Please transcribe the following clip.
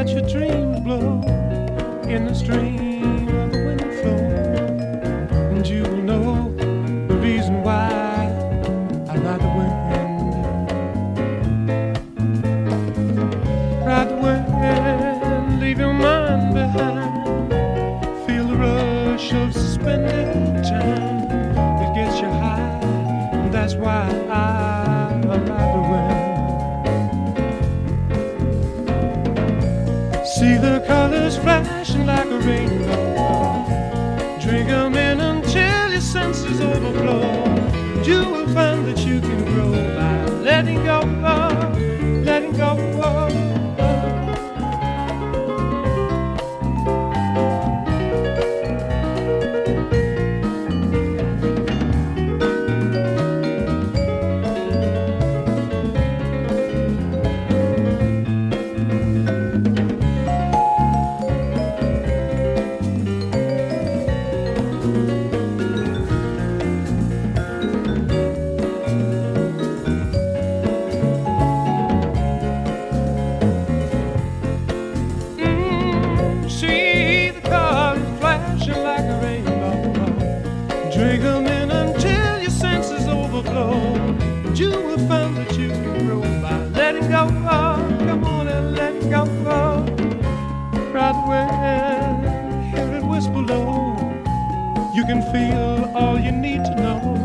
let your dreams blow in the stream of the wind flow, and you will know the reason why I ride the wind. Ride the wind, leave your mind behind. Feel the rush of suspended time that gets you high, and that's why I ride the wind. See the colors flashing like a rainbow. Drink 'em in until your senses overflow. You will find that you can grow by letting go, letting go. Drink 'em in until your senses overflow. You will find that you can grow by letting go. Come on and let go. Ride the wind, hear it whisper low. You can feel all you need to know.